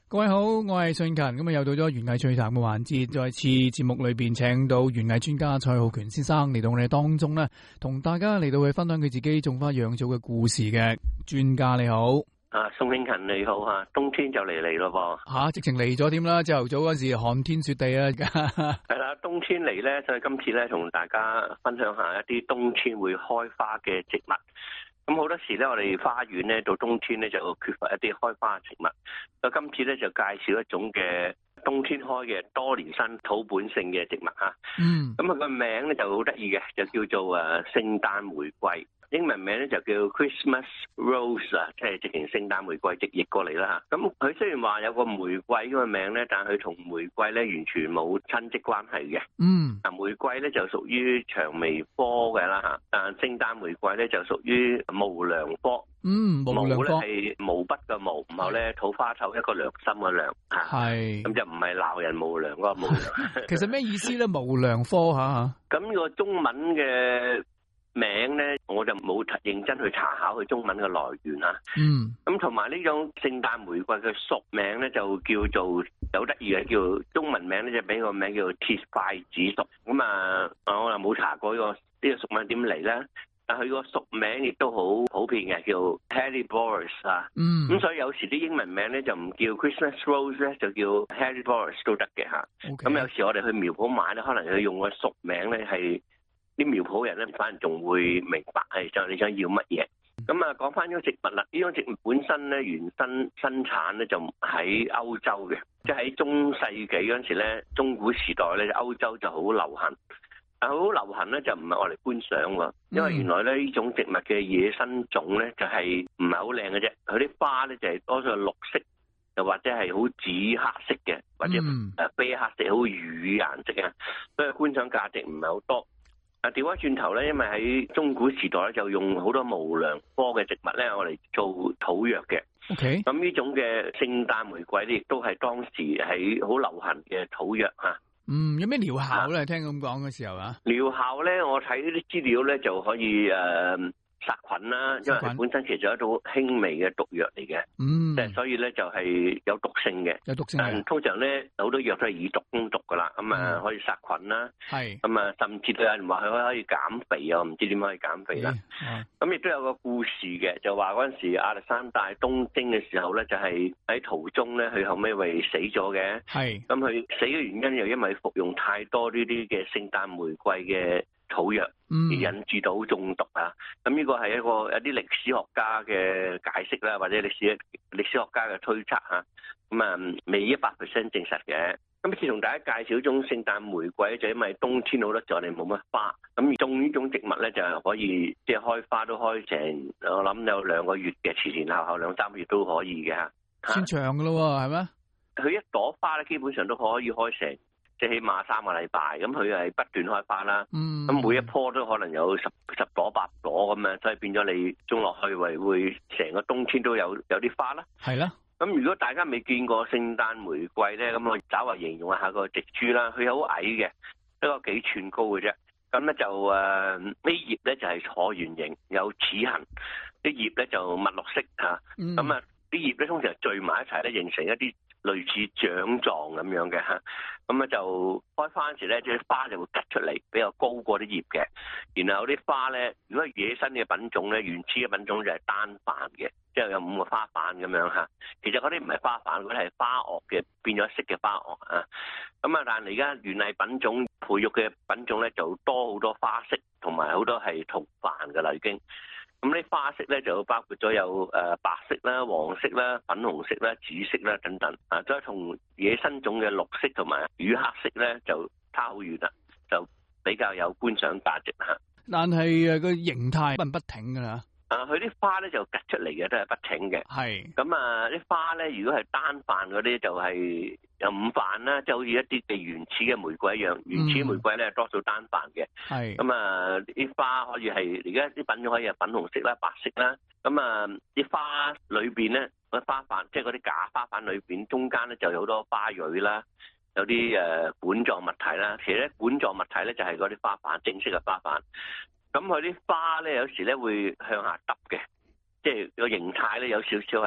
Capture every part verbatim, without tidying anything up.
各位好，我係信勤，咁啊又到咗園藝趣談嘅環節，再次節目裏邊請到園藝專家蔡浩權先生嚟到我哋當中咧，同大家嚟到去分享佢自己種花養草嘅故事嘅。專家你好。 啊，宋慶勤你好吓，冬天就嚟嚟咯噃吓，直情嚟咗添啦！朝頭早嗰時寒天雪地啊， 係啦，冬天嚟咧，所以今次咧同大家分享下一啲冬天會開花嘅植物。咁好多時咧，我哋花園咧到冬天咧就缺乏一啲開花嘅植物。所以今次咧就介紹一種嘅冬天開嘅多年生土本性嘅植物吓。 嗯。咁啊個名咧就好得意嘅，就叫做誒聖誕玫瑰。英文名咧就叫 Christmas Rose 啊，即係直情聖誕玫瑰直譯過嚟啦嚇。咁佢雖然話有個玫瑰嗰個名咧，但係佢同玫瑰咧完全冇親戚關係嘅。 嗯。 嗱，玫瑰咧就屬於薔薇科嘅啦嚇，但聖誕玫瑰咧就屬於無糧科。 嗯，無糧科。 毛咧係毛筆嘅毛，然後咧土花頭一個良心嘅良嚇。係。咁就唔係鬧人無良嗰個無良。 其實咩意思咧？無糧科嚇。 咁個中文嘅名咧，我就冇認真去查考佢中文嘅來源啦。嗯。咁同埋呢種聖誕玫瑰嘅屬名咧，就叫做有得意嘅，叫中文名咧就俾個名叫做鐵塊子屬。咁啊，我又冇查過呢、這個呢、這個屬名點嚟咧。但佢個屬名亦都好普遍嘅，叫 Hellebores 啊。嗯。咁所以有時啲英文名咧就唔叫 Christmas Rose 咧，就叫 Hellebores 都得嘅嚇。咁、okay. 有時我哋去苗圃買咧，可能佢用個屬名咧係。啲苗圃人咧，反而仲會明白係就你想要乜嘢。咁啊，講翻呢種植物啦，呢種植物本身咧原生生產咧就喺歐洲嘅，即係喺中世紀嗰陣時咧，中古時代咧，歐洲就好流行。但係好流行咧就唔係我嚟觀賞喎，因為原來咧呢種植物嘅野生種咧就係唔係好靚嘅啫，佢啲花咧就係多數係綠色，又或者係好紫黑色嘅，或者誒啡黑色好乳顏色啊，所以觀賞價值唔係好多。啊，調翻轉頭咧，因為喺中古時代咧，就用好多無糧科嘅植物咧，我嚟做土藥嘅。OK。咁呢種嘅聖誕玫瑰咧，亦都係當時喺好流行嘅土藥嚇。嗯，有咩療效咧？聽咁講嘅時候啊？療效咧，我睇呢啲資料咧，就可以誒。呃殺菌啦，因為佢本身其實係一種輕微嘅毒藥嚟嘅，嗯，即係所以咧就係有毒性嘅，有毒性嘅。通常咧好多藥都係以毒攻毒噶啦，咁、嗯、啊可以殺菌啦，係，咁啊甚至有人話佢可以減肥啊，唔知點可以減肥啦。咁亦都有個故事嘅，就話嗰陣時亞歷山大東征嘅時候咧，就係、是、喺途中咧，佢後尾為死咗嘅，係。咁佢死嘅原因又因為服用太多呢啲嘅聖誕玫瑰嘅土藥而引致到中毒啊！咁、嗯、呢個係一個有啲歷史學家嘅解釋啦，或者歷史歷史學家嘅推測嚇，咁啊未一百 percent 證實嘅。咁次同大家介紹一種聖誕玫瑰，就因為冬天好多時我哋冇乜花，咁而種呢種植物咧就係可以即係開花都開成，我諗有兩個月嘅，前前後後兩三個月都可以嘅嚇。算長噶咯喎，係咩？佢一朵花咧，基本上都可以開成。即係起碼三個禮拜，咁佢係不斷開花啦。咁、嗯、每一棵都可能有十十朵八朵咁樣，所以變咗你種落去，會會成個冬天都有有啲花啦。係啦。咁如果大家未見過聖誕玫瑰咧，咁我稍為形容一下個植株啦。佢好矮嘅，一個幾寸高嘅啫。咁咧就誒，呢葉咧就係橢圓形，有齒痕。啲葉咧就墨綠色嚇。咁啊，啲葉咧通常聚埋一齊咧，形成一啲類似獎狀咁樣嘅嚇，咁咧就開花嗰時咧，啲花就會突出嚟，比較高過啲葉嘅。然後啲花咧，如果係野生嘅品種咧，原始嘅品種就係單瓣嘅，即係有五個花瓣咁樣嚇。其實嗰啲唔係花瓣，嗰啲係花萼嘅變咗色嘅花萼啊。咁啊，但係而家園藝品種培育嘅品種咧，就多好多花色，同埋好多係同瓣㗎啦已經。咁啲花色咧就包括咗有誒白色啦、黃色啦、粉紅色啦、紫色啦等等啊，都係同野生種嘅綠色同埋乳黑色咧就差好遠啦，就比較有觀賞價值嚇。但係誒個形態不不挺㗎啦。啊，佢啲花咧就突出嚟嘅，都係不挺嘅。係。咁啊，啲花咧如果係單瓣嗰啲就係有五瓣啦，即係好似一啲嘅原始嘅玫瑰一樣。原始玫瑰咧多數單瓣嘅。係。咁啊，啲花可以係而家啲品種可以係粉紅色啦、白色啦。咁啊，啲花裏邊咧，嗰花瓣即係嗰啲假花瓣裏邊中間咧就有好多花蕊啦，有啲誒管狀物體啦。其實咧管狀物體咧就係嗰啲花瓣，正式嘅花瓣。咁佢啲花咧，有時咧會向下耷嘅，即係個形態咧有少少係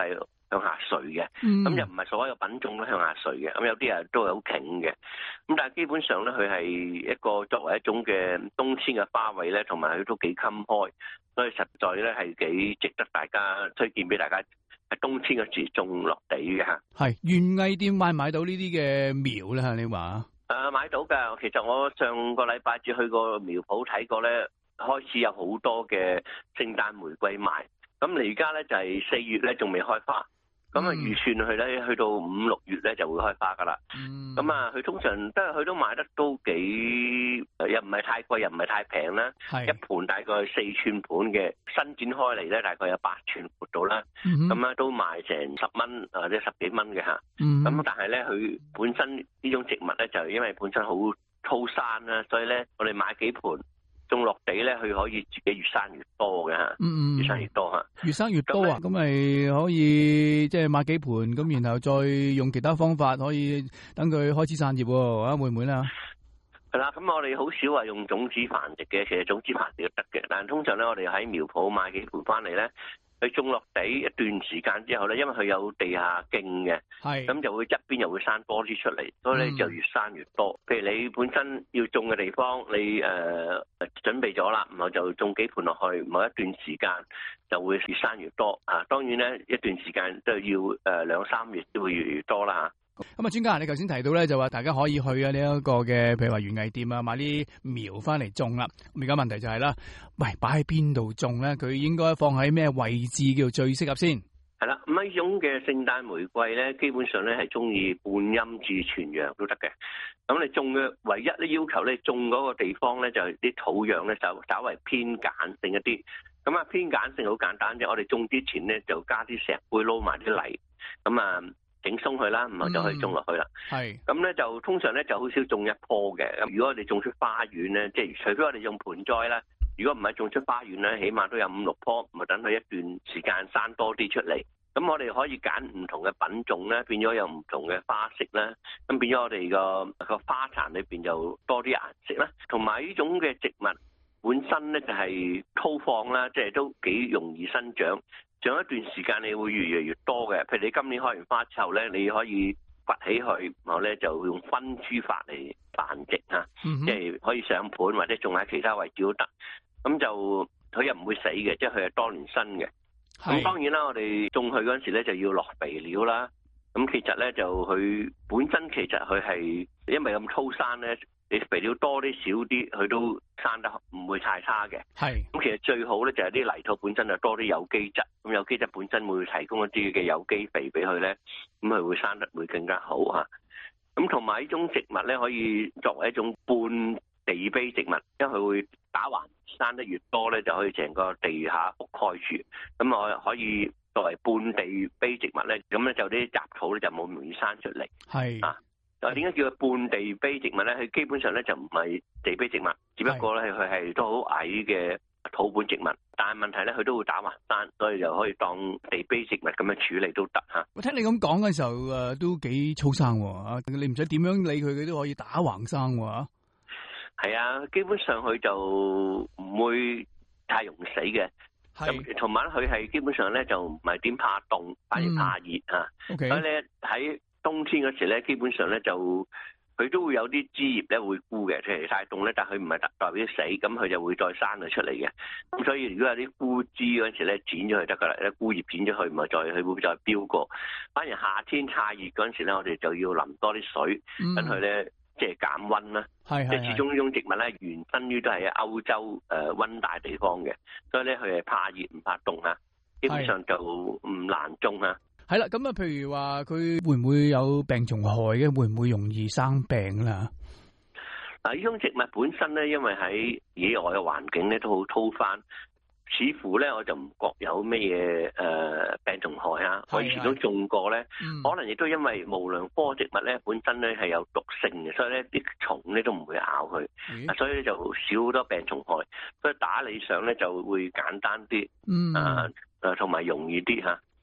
向下垂嘅，咁、 嗯、 又唔係所有品種都向下垂嘅，咁有啲人都係好勁嘅，咁但係基本上咧，佢係一個作為一種嘅冬天嘅花卉咧，同埋佢都幾襟開，所以實在咧係幾值得大家推薦俾大家喺冬天嘅時種落地嘅嚇。 係園藝店買唔買到呢啲嘅苗咧？嚇你話？ 誒、啊、買到㗎，其實我上個禮拜至去過苗圃睇過咧，開始有好多嘅聖誕玫瑰賣，咁你而家咧就係、是、四月咧仲未開花。咁啊，預算佢咧，去到五六月咧就會開花噶啦。咁、嗯、啊，佢通常都係佢都賣得都幾，又唔係太貴，又唔係太平啦。一盤大概四寸盤嘅，伸展開嚟咧，大概有八寸闊度啦。咁、嗯、啊，都賣成十蚊或者十幾蚊嘅嚇。咁、嗯、但係咧，佢本身呢種植物咧，就因為本身好粗生啦，所以咧，我哋買幾盤。種落地咧，佢可以自己越生越多嘅吓，嗯，越生越多吓， 越生越多啊！咁咪可以即係買幾盤，咁然後再用其他方法可以等佢開始散葉喎，啊會唔會咧？ 係啦，咁我哋好少話用種子繁殖嘅，其實種子繁殖都得嘅，但係通常咧，我哋喺苗圃買幾盤翻嚟咧。佢種落地一段時間之後咧，因為佢有地下徑嘅，咁就會側邊又會生多啲出嚟，所以咧就越生越多。嗯、譬如你本身要種嘅地方，你誒、呃、準備咗啦，然後就種幾盤落去，某一段時間就會越生越多啊。當然咧，一段時間都要誒兩三月都會越嚟越多啦。 咁啊，專家，你頭先提到咧，就話大家可以去啊呢一個嘅，譬如話園藝店啊，買啲苗翻嚟種啦。咁而家問題就係、是、啦，喂，擺喺邊度種咧？佢應該放喺咩位置叫最適合先？ 係啦，咁呢種嘅聖誕玫瑰咧，基本上咧係中意半陰至全陽都得嘅。咁你種嘅唯一咧要求咧，種嗰個地方咧就係啲土壤咧就稍為偏鹼性一啲。咁啊，偏鹼性好簡單啫，我哋種之前咧就加啲石灰撈埋啲泥，咁啊。整鬆佢啦，然後就可以種落去啦。係、嗯，咁咧就通常咧就好少種一棵嘅。咁如果我哋種出花園咧，即係除非我哋用盆栽啦，如果唔係種出花園咧，起碼都有五六棵，咪等佢一段時間生多啲出嚟。咁我哋可以揀唔同嘅品種咧，變咗有唔同嘅花色啦。咁變咗我哋個個花壇裏邊就多啲顏色啦。同埋呢種嘅植物本身咧就係粗放啦，即係都幾容易生長。長一段時間，你會越嚟越多嘅。譬如你今年開完花之後咧，你可以掘起佢，然後咧就用分株法嚟繁殖啊，嗯、即係可以上盤或者種喺其他位置都得。咁就佢又唔會死嘅，即係佢係多年生嘅。咁當然啦，我哋種佢嗰陣時咧就要落肥料啦。咁其實咧就佢本身其實佢係因為咁粗生咧。你肥料多啲少啲，佢都生得唔會太差嘅。係，咁其實最好咧就係啲泥土本身就多啲有機質，咁有機質本身會提供一啲嘅有機肥俾佢咧，咁佢會生得會更加好嚇。咁同埋呢種植物咧可以作為一種半地卑植物，因為佢會打橫生得越多咧，就可以成個地下覆蓋住。咁我可以作為半地卑植物咧，咁咧就啲雜草咧就冇咁容易生出嚟。係啊。啊，點解叫佢半地卑植物咧？佢基本上咧就唔係地卑植物，只不過咧佢係都好矮嘅土本植物。但係問題咧，佢都會打橫生，所以就可以當地卑植物咁樣處理都得嚇。我聽你咁講嘅時候，誒都幾粗生喎。你唔使點樣理佢，佢都可以打橫生喎。係啊，基本上佢就唔會太容易死嘅。係，同埋佢係基本上咧就唔係點怕凍，反而怕熱嚇。Okay. 所以咧喺冬天嗰時咧，基本上咧就佢都會有啲枝葉咧會枯嘅，譬如太凍咧，但係佢唔係代代表死，咁佢就會再生佢出嚟嘅。咁所以如果有啲枯枝嗰時咧，剪咗佢得噶啦，啲枯葉剪咗佢，唔係再佢會再飆過。反而夏天太熱嗰陣時咧，我哋就要淋多啲水，等佢咧即係減溫啦。係，即係始終呢種植物咧，原生於都係喺歐洲誒溫帶地方嘅，所以咧佢係怕熱唔怕凍啊，基本上就唔難種啊。係啦，咁啊，譬如話佢會唔會有病蟲害嘅？會唔會容易生病啦？嗱，呢種植物本身咧，因為喺野外嘅環境咧都好粗翻，似乎咧我就唔覺有咩嘢誒病蟲害啊。我以前都種過咧，可能亦都因為無良科植物咧本身咧係有毒性嘅，所以咧啲蟲咧都唔會咬佢，所以咧就少好多病蟲害。所以打理上咧就會簡單啲，嗯啊誒同埋容易啲嚇。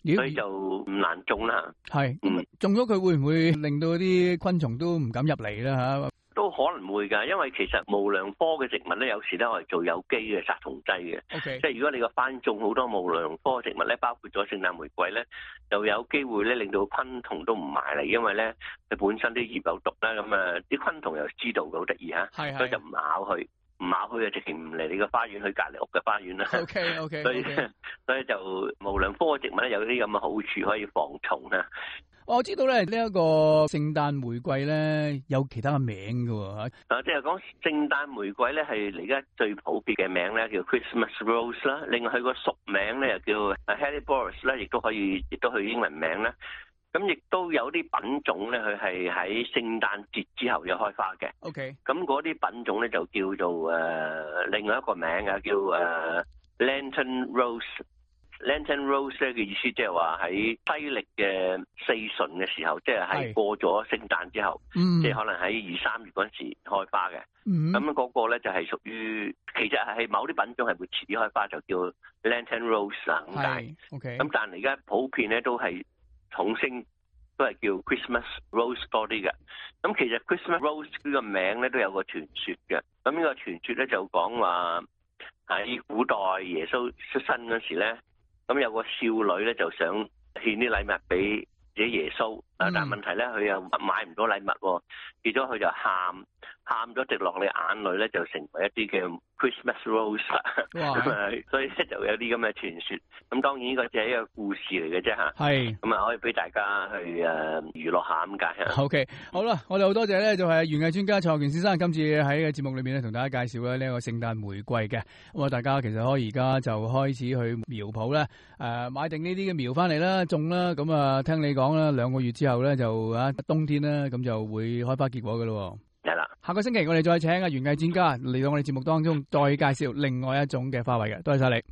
所以就唔難種啦。 係，嗯，種咗佢會唔會令到啲昆蟲都唔敢入嚟啦吓？ 都可能會㗎，因為其實無良科嘅植物咧，有時咧我係做有機嘅殺蟲劑嘅。 Okay. 即係如果你個番種好多無良科植物咧，包括咗聖誕玫瑰咧，就有機會咧令到昆蟲都唔埋嚟，因為咧佢本身啲葉有毒啦，咁啊啲昆蟲又知道嘅，好得意嚇，所以就唔咬佢，唔咬佢就直情唔嚟你個花園，去隔離屋嘅花園啦。 OK OK， 所以所以就無良科嘅植物咧有啲咁嘅好處可以防蟲啦。 我知道咧，呢一個聖誕玫瑰咧有其他嘅名㗎喎。 啊，即係講聖誕玫瑰咧係而家最普遍嘅名咧叫 Christmas Rose 啦，另外佢個屬名咧又叫 Helleborus 啦，亦都可以，亦都佢英文名啦。咁亦都有啲品種咧，佢係喺聖誕節之後有開花嘅。 OK。咁嗰啲品種咧就叫做誒、呃、另外一個名啊，叫誒、呃、Lantern Rose。Lantern Rose 咧嘅意思即係話喺西歷嘅四旬嘅時候，即係喺過咗聖誕之後，即係可能喺二三月嗰陣時開花嘅。咁、嗯、嗰個咧就係屬於，其實係某啲品種係會遲啲開花，就叫 Lantern Rose 啊咁解。 OK。 咁但係而家普遍咧都係統稱都係叫 Christmas Rose 多啲嘅。咁其實 Christmas Rose 呢個名咧都有個傳說嘅。咁呢個傳說咧就講話喺古代耶穌出生嗰時咧。咁有個少女咧就想獻啲禮物俾自己耶穌，啊、嗯！但係問題咧，佢又買唔到禮物，結咗佢就喊，喊咗直落你眼淚咧，就成為一啲嘅 Christmas Rose 啦。咁啊，所以咧就有啲咁嘅傳說。咁當然呢個只係一個故事嚟嘅啫嚇。係。咁啊，可以俾大家去誒娛樂下咁解嚇。OK，好啦，我哋好多謝咧，就係園藝專家蔡浩權先生，今次喺個節目裏面咧，同大家介紹咧呢個聖誕玫瑰嘅。咁啊，大家其實可以而家就開始去苗圃咧，誒買定呢啲嘅苗翻嚟啦，種啦。咁啊，聽你講啦，兩個月之後咧就啊冬天啦，咁就會開花結果嘅咯。係啦，下個星期我哋再請啊園藝專家嚟到我哋節目當中，再介紹另外一種嘅花卉嘅。多謝晒你。